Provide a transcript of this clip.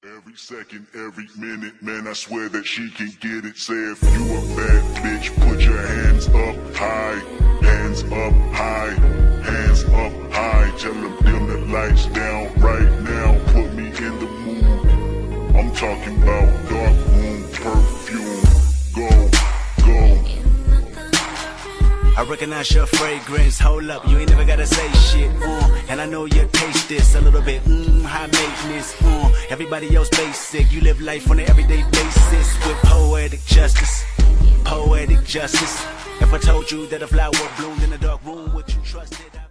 Every second, every minute, man, I swear that she can get it. Say if you a bad bitch, put your hands up high, hands up high, hands up high. Tell them dim the lights down right now, put me in the mood. I'm talking about dark room perfume. Go, go. I recognize your fragrance, hold up, you ain't never gotta say shit, and I know you taste this a little bit, high maintenance, everybody else basic, you live life on an everyday basis, with poetic justice, poetic justice. If I told you that a flower bloomed in a dark room, would you trust it?